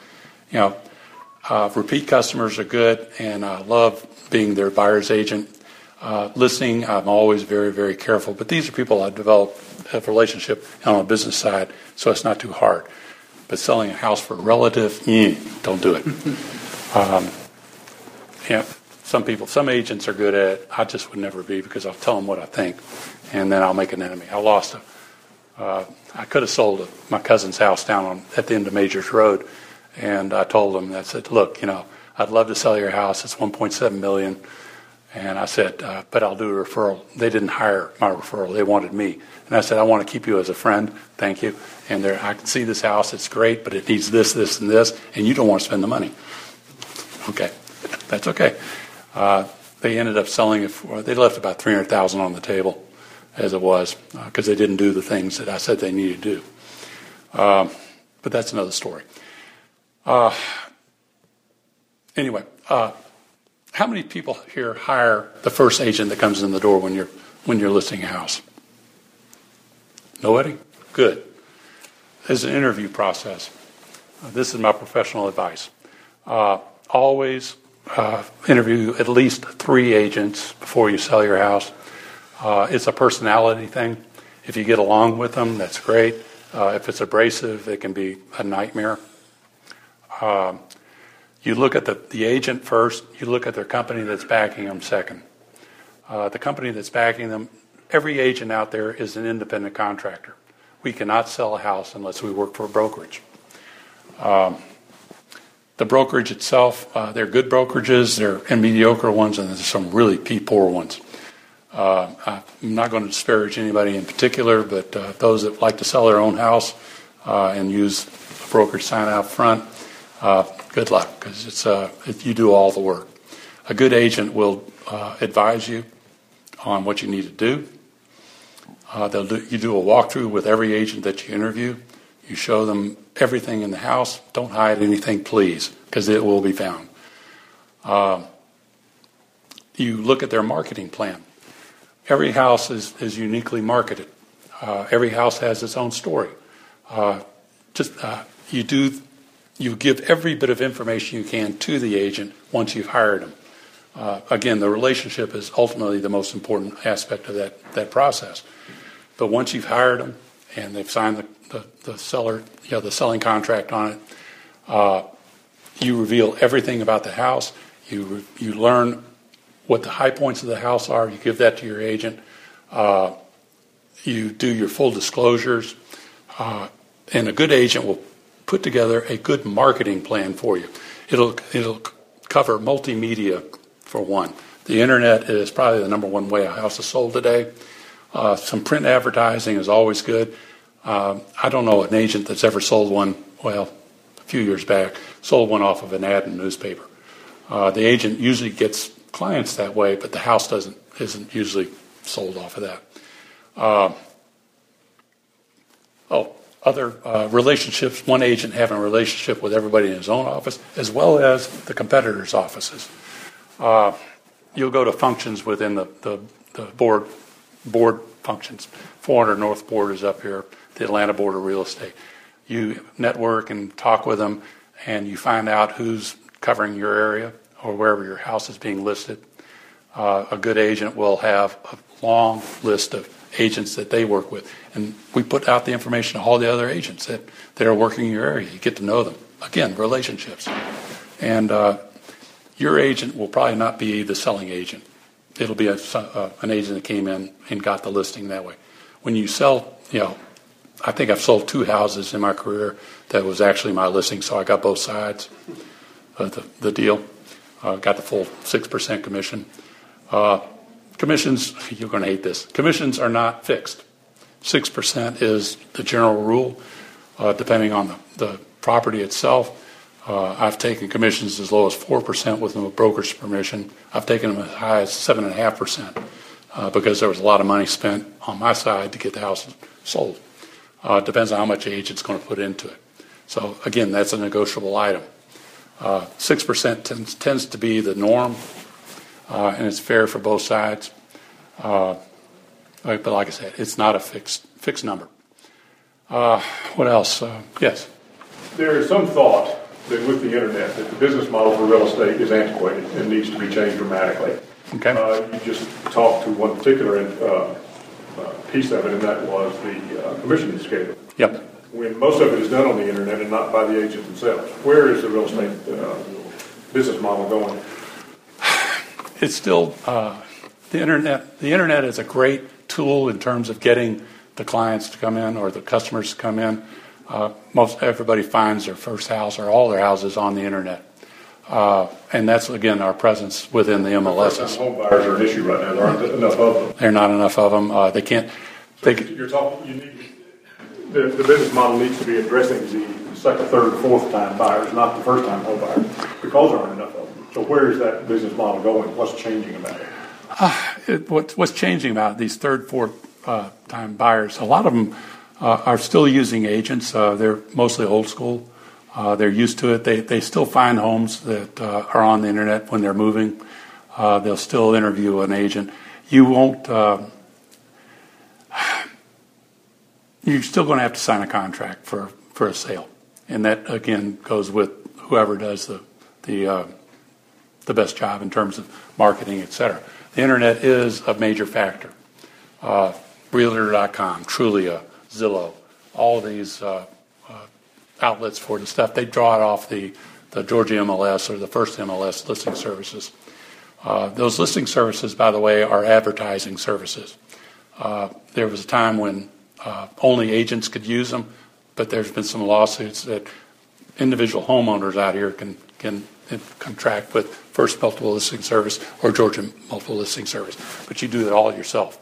repeat customers are good, and I love being their buyer's agent. Listing, I'm always very, very careful, but these are people I've developed a relationship on a business side, so it's not too hard. But selling a house for a relative, don't do it. Some agents are good at it. I just would never be because I'll tell them what I think, and then I'll make an enemy. I could have sold my cousin's house down at the end of Majors Road, and I told him, I said, "Look, I'd love to sell your house. It's $1.7 million." And I said, "But I'll do a referral." They didn't hire my referral. They wanted me. And I said, "I want to keep you as a friend. Thank you. And I can see this house. It's great, but it needs this, this, and this. And you don't want to spend the money." Okay. That's okay. They ended up selling it they left about $300,000 on the table as it was because they didn't do the things that I said they needed to do. But that's another story. Anyway, how many people here hire the first agent that comes in the door when you're listing a house? Nobody? Good. There's an interview process. This is my professional advice. Always interview at least 3 agents before you sell your house. It's a personality thing. If you get along with them, that's great. If it's abrasive, it can be a nightmare. You look at the agent first. You look at their company that's backing them second. The company that's backing them, every agent out there is an independent contractor. we cannot sell a house unless we work for a brokerage. The brokerage itself, they're good brokerages, and mediocre ones, and there's some really poor ones. I'm not going to disparage anybody in particular, but those that like to sell their own house and use a brokerage sign out front, good luck, because you do all the work. A good agent will advise you on what you need to do. You do a walkthrough with every agent that you interview. You show them everything in the house. Don't hide anything, please, because it will be found. You look at their marketing plan. Every house is uniquely marketed. Every house has its own story. You give every bit of information you can to the agent once you've hired them. Again, the relationship is ultimately the most important aspect of that process. But once you've hired them and they've signed the selling contract on it, you reveal everything about the house. You learn what the high points of the house are. You give that to your agent. You do your full disclosures. And a good agent will put together a good marketing plan for you. It'll cover multimedia, for one. The internet is probably the number one way a house is sold today. Some print advertising is always good. I don't know an agent that's ever sold one, well, a few years back, sold one off of an ad in a newspaper. The agent usually gets clients that way, but the house isn't usually sold off of that. Other relationships, one agent having a relationship with everybody in his own office, as well as the competitors' offices. You'll go to functions within the board functions. 400 North Board is up here, the Atlanta Board of Real Estate. You network and talk with them, and you find out who's covering your area or wherever your house is being listed. A good agent will have a long list of agents that they work with. And we put out the information to all the other agents that are working in your area. You get to know them. Again, relationships. And your agent will probably not be the selling agent. It'll be an agent that came in and got the listing that way. When you sell, I think I've sold 2 houses in my career that was actually my listing, so I got both sides of the deal. Got the full 6% commission. Commissions, you're going to hate this. Commissions are not fixed. 6% is the general rule, depending on the property itself. I've taken commissions as low as 4% with a broker's permission. I've taken them as high as 7.5% because there was a lot of money spent on my side to get the house sold. Depends on how much the agent's going to put into it. So, again, that's a negotiable item. 6% tends to be the norm, and it's fair for both sides. But like I said, it's not a fixed number. What else? Yes? There is some thought that with the internet that the business model for real estate is antiquated and needs to be changed dramatically. Okay. You just talked to one particular piece of it, and that was the commission scale. Yep. When most of it is done on the internet and not by the agents themselves, where is the real estate business model going? It's still the internet. The internet is a great tool in terms of getting the clients to come in or the customers to come in. Most everybody finds their first house or all their houses on the internet, and that's again our presence within the MLSs. First-time home buyers are an issue right now. There aren't enough of them. There are not enough of them. They can't. You're talking. The business model needs to be addressing the second, third, fourth time buyers, not the first time home buyers, because there aren't enough of them. So where is that business model going? What's changing about it? What's changing about these third, fourth time buyers? A lot of them are still using agents. They're mostly old school. They're used to it. They still find homes that are on the internet when they're moving. They'll still interview an agent. You won't. You're still going to have to sign a contract for a sale, and that again goes with whoever does the best job in terms of marketing, etc. The internet is a major factor. Realtor.com, Trulia, Zillow, all of these outlets for the stuff, they draw it off the Georgia MLS or the First MLS listing services. Those listing services, by the way, are advertising services. There was a time when only agents could use them, but there's been some lawsuits that individual homeowners out here can contract with First Multiple Listing Service or Georgia Multiple Listing Service, but you do it all yourself.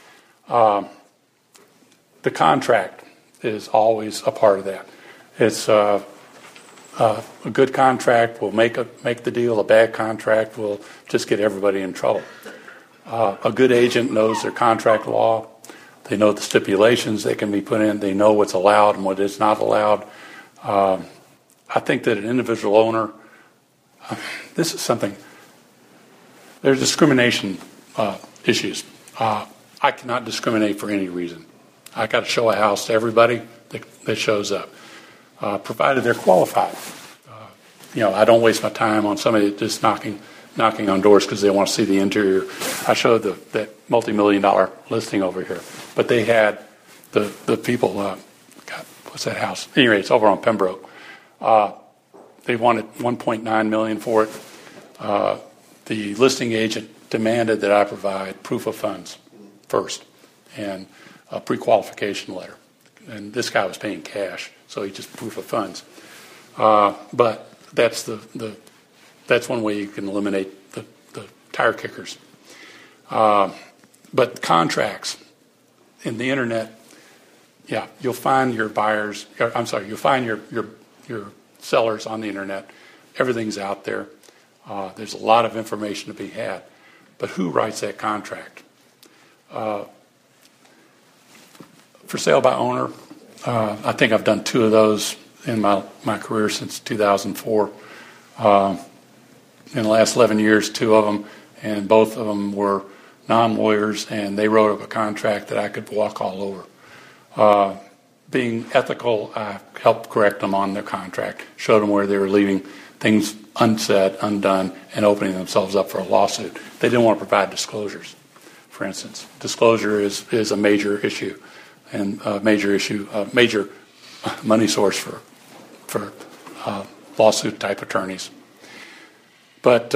The contract is always a part of that. It's a good contract will make the deal. A bad contract will just get everybody in trouble. A good agent knows their contract law. They know the stipulations they can be put in. They know what's allowed and what is not allowed. I think that an individual owner, this is something, there's discrimination issues. I cannot discriminate for any reason. I got to show a house to everybody that shows up, provided they're qualified. I don't waste my time on somebody just knocking on doors because they want to see the interior. I showed that multi-million-dollar listing over here, but they had the people. God, what's that house? Anyway, it's over on Pembroke. They wanted $1.9 million for it. The listing agent demanded that I provide proof of funds first and a pre-qualification letter. And this guy was paying cash, so he just proof of funds. But that's that's one way you can eliminate the tire kickers. But contracts in the internet, yeah, you'll find your buyers. You'll find your sellers on the internet. Everything's out there. There's a lot of information to be had. But who writes that contract? For sale by owner, I think I've done 2 of those in my career since 2004. In the last 11 years, 2 of them, and both of them were non-lawyers, and they wrote up a contract that I could walk all over. Being ethical, I helped correct them on their contract, showed them where they were leaving things unsaid, undone, and opening themselves up for a lawsuit. They didn't want to provide disclosures, for instance. Disclosure is a major issue, and a major money source for lawsuit-type attorneys. But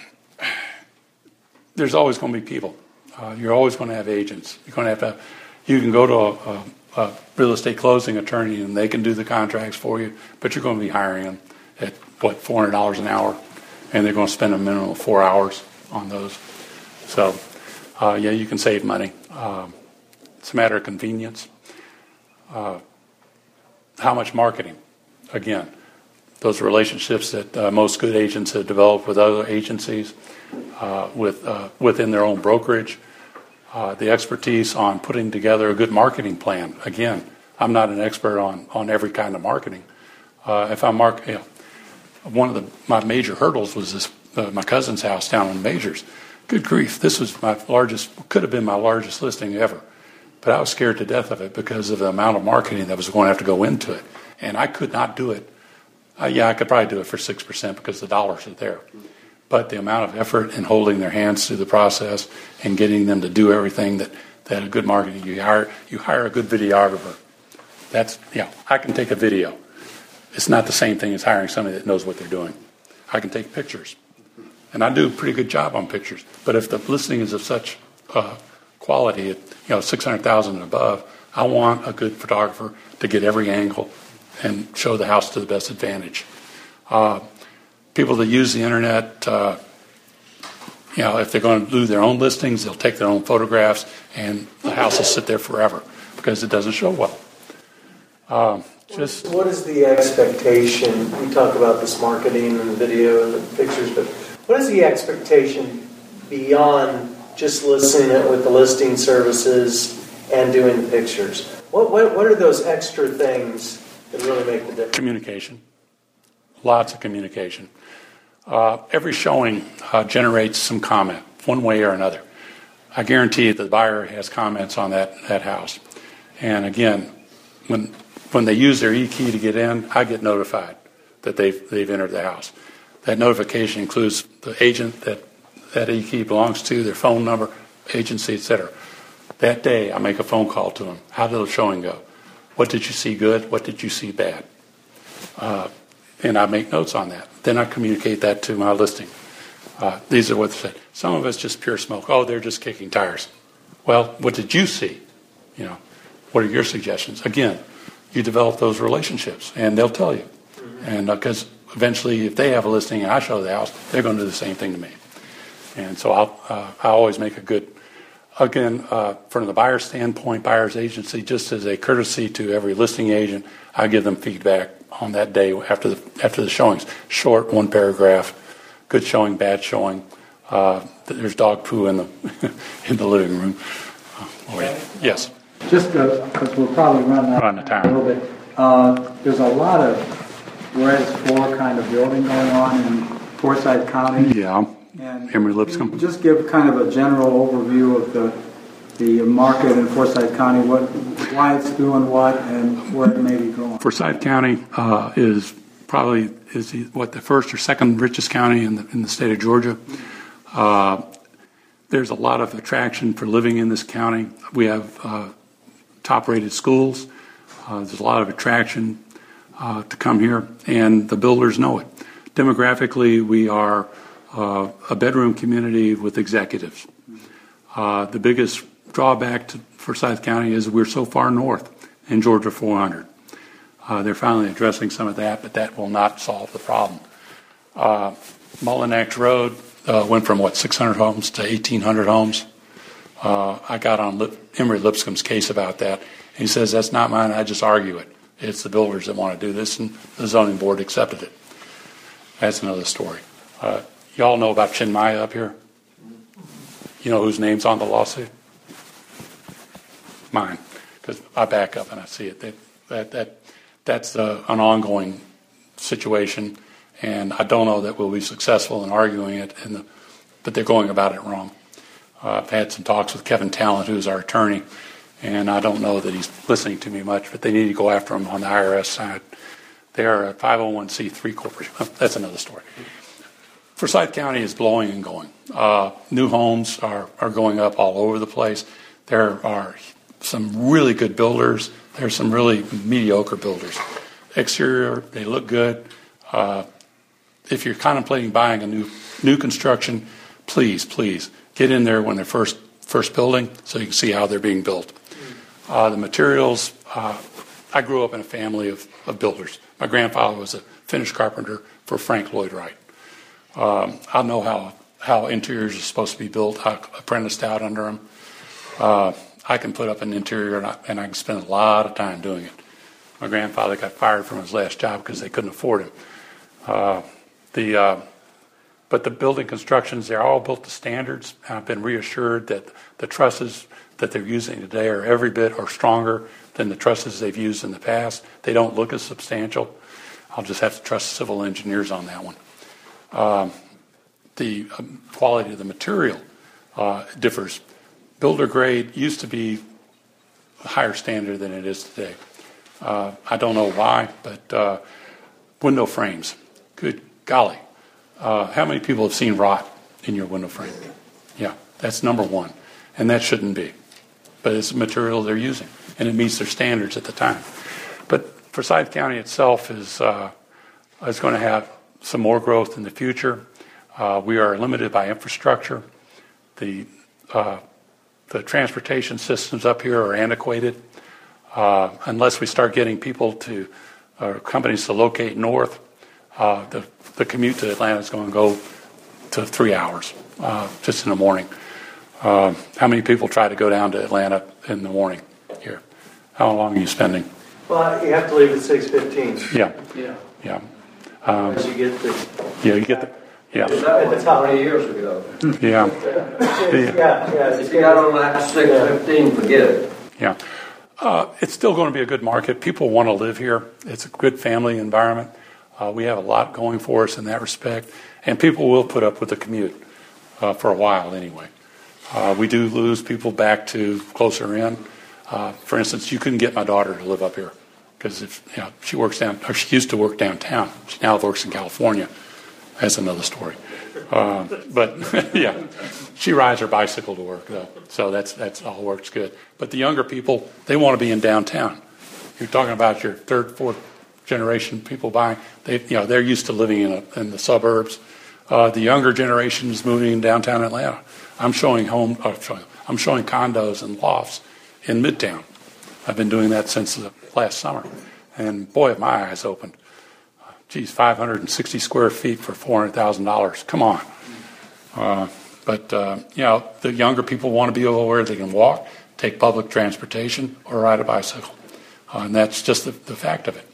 there's always going to be people. You're always going to have agents. You're going to have. You can go to a real estate closing attorney and they can do the contracts for you, but you're going to be hiring them at $400 an hour, and they're going to spend a minimum of 4 hours on those. So, yeah, you can save money. It's a matter of convenience. How much marketing? Again, those relationships that most good agents have developed with other agencies, within their own brokerage, the expertise on putting together a good marketing plan. Again, I'm not an expert on every kind of marketing. If I'm one of my major hurdles was this my cousin's house down in Majors. Good grief, this was could have been my largest listing ever. But I was scared to death of it because of the amount of marketing that was going to have to go into it. And I could not do it. I could probably do it for 6% because the dollars are there. But the amount of effort and holding their hands through the process and getting them to do everything that a good marketing, you hire a good videographer. I can take a video. It's not the same thing as hiring somebody that knows what they're doing. I can take pictures. And I do a pretty good job on pictures. But if the listing is of such quality, 600,000 and above, I want a good photographer to get every angle and show the house to the best advantage. People that use the internet, if they're going to do their own listings, they'll take their own photographs, and the house will sit there forever because it doesn't show well. What is the expectation? We talk about this marketing and the video and the pictures, but what is the expectation beyond just listing it with the listing services and doing the pictures? What are those extra things that really make the difference? Communication. Lots of communication. Every showing generates some comment, one way or another. I guarantee the buyer has comments on that house. And again, when they use their e-key to get in, I get notified that they've entered the house. That notification includes the agent that e-key belongs to, their phone number, agency, etc. That day, I make a phone call to them. How did the showing go? What did you see good? What did you see bad? And I make notes on that. Then I communicate that to my listing. These are what they said. Some of it's just pure smoke. Oh, they're just kicking tires. Well, what did you see? What are your suggestions? Again, you develop those relationships, and they'll tell you. And because eventually, if they have a listing and I show the house, they're going to do the same thing to me. And so I always make a good, again, from the buyer's standpoint, buyer's agency, just as a courtesy to every listing agent, I give them feedback on that day after the showings. Short, one paragraph, good showing, bad showing. There's dog poo in the in the living room. Yes. Just because we're probably running out of time a little bit. There's a lot of res 4 kind of building going on in Forsyth County. Yeah. And Emory Lipscomb. Just give kind of a general overview of the market in Forsyth County, why it's doing what, and where it may be going. Forsyth County is probably the first or second richest county in the state of Georgia. There's a lot of attraction for living in this county. We have top-rated schools. There's a lot of attraction to come here, and the builders know it. Demographically, we are a bedroom community with executives. The biggest drawback to Forsyth County is we're so far north in Georgia 400. They're finally addressing some of that, but that will not solve the problem. Mullinax Road went from 600 homes to 1,800 homes. I got on Emory Lipscomb's case about that. He says, that's not mine, I just argue it. It's the builders that want to do this, and the zoning board accepted it. That's another story. Y'all know about Chinmaya up here? You know whose name's on the lawsuit? Mine, because I back up and I see it. That's an ongoing situation, and I don't know that we'll be successful in arguing it, but they're going about it wrong. I've had some talks with Kevin Talent, who's our attorney, and I don't know that he's listening to me much, but they need to go after him on the IRS side. They are a 501c3 corporation. That's another story. Forsyth County is blowing and going. New homes are going up all over the place. There are some really good builders. There's some really mediocre builders. Exterior, they look good. If you're contemplating buying a new construction, please get in there when they're first building so you can see how they're being built. The materials, I grew up in a family of builders. My grandfather was a finished carpenter for Frank Lloyd Wright. I know how interiors are supposed to be built. I apprenticed out under him. I can put up an interior and I can spend a lot of time doing it. My grandfather got fired from his last job because they couldn't afford him. But the building constructions, they're all built to standards. I've been reassured that the trusses that they're using today are every bit or stronger than the trusses they've used in the past. They don't look as substantial. I'll just have to trust civil engineers on that one. The quality of the material differs. Builder grade used to be a higher standard than it is today. I don't know why, but window frames, good golly. How many people have seen rot in your window frame? Yeah, that's number one, and that shouldn't be. But it's the material they're using, and it meets their standards at the time. But Forsyth County itself is going to have some more growth in the future. We are limited by infrastructure. The transportation systems up here are antiquated. Unless we start getting people companies to locate north, the commute to Atlanta is going to go to 3 hours just in the morning. How many people try to go down to Atlanta in the morning here? How long are you spending? Well, you have to leave at 6:15. Yeah. As you get the. Yeah, you get the. Yeah. That was 20 years ago. Yeah. If you got on that 6:15, forget it. Yeah. It's still going to be a good market. People want to live here. It's a good family environment. We have a lot going for us in that respect. And people will put up with the commute for a while anyway. We do lose people back to closer in. For instance, you couldn't get my daughter to live up here because she used to work downtown. She now works in California. That's another story. But yeah, she rides her bicycle to work though, so that's all works good. But the younger people, they want to be in downtown. You're talking about your third, fourth generation people buying. They're used to living in the suburbs. The younger generation is moving in downtown Atlanta. I'm showing condos and lofts in Midtown. I've been doing that since the last summer. And boy, have my eyes opened. Geez, 560 square feet for $400,000. Come on. But the younger people want to be able where they can walk, take public transportation, or ride a bicycle. And that's just the fact of it.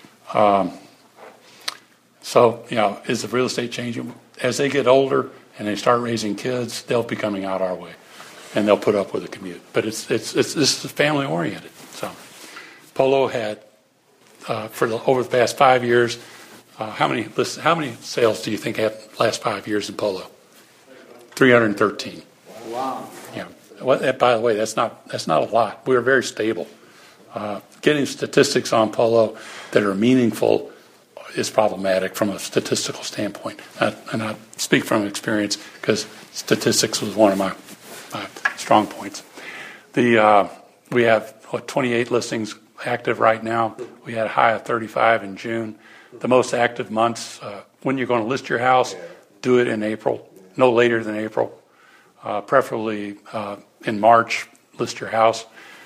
Is the real estate changing? As they get older and they start raising kids, they'll be coming out our way, and they'll put up with the commute. But this is family oriented. So, Polo had over the past 5 years. How many sales do you think had last 5 years in Polo? 313. Wow. Yeah. Well, by the way, that's not a lot. We're very stable. Getting statistics on Polo that are meaningful is problematic from a statistical standpoint. And I speak from experience because statistics was one of my strong points. We have 28 listings active right now. We had a high of 35 in June. The most active months, when you're going to list your house, do it in April, no later than April. Preferably in March, list your house.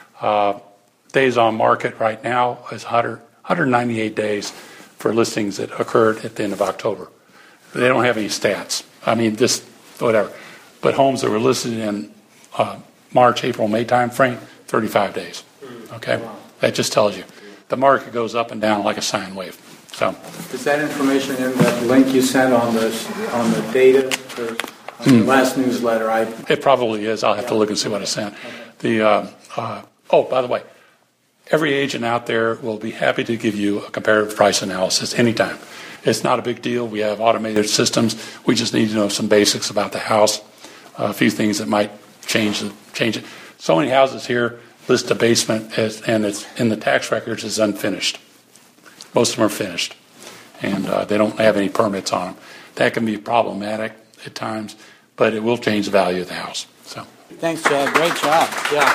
Days on market right now is 198 days for listings that occurred at the end of October. They don't have any stats. I mean, just whatever. But homes that were listed in March, April, May time frame, 35 days. Okay? Wow. That just tells you. The market goes up and down like a sine wave. So, is that information in that link you sent on the data for the last newsletter? It probably is. I'll have to look and see what I sent. Okay. By the way, every agent out there will be happy to give you a comparative price analysis anytime. It's not a big deal. We have automated systems. We just need to know some basics about the house, a few things that might change it. So many houses here list a basement and it's in the tax records as unfinished. Most of them are finished, and they don't have any permits on them. That can be problematic at times, but it will change the value of the house. So, thanks, Chad. Great job. Yeah,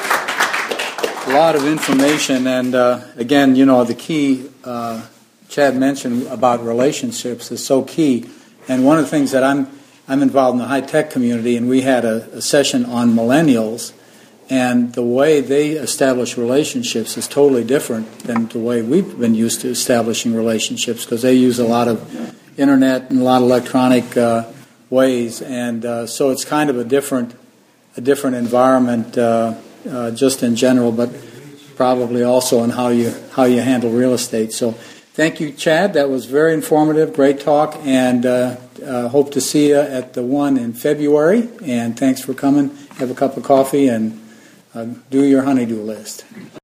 a lot of information, and again, the key Chad mentioned about relationships is so key. And one of the things that I'm involved in the high tech community, and we had a session on millennials. And the way they establish relationships is totally different than the way we've been used to establishing relationships, because they use a lot of internet and a lot of electronic ways, and so it's kind of a different environment just in general, but probably also in how you handle real estate. So, thank you, Chad. That was very informative. Great talk, and hope to see you at the one in February. And thanks for coming. Have a cup of coffee and do your honeydew list.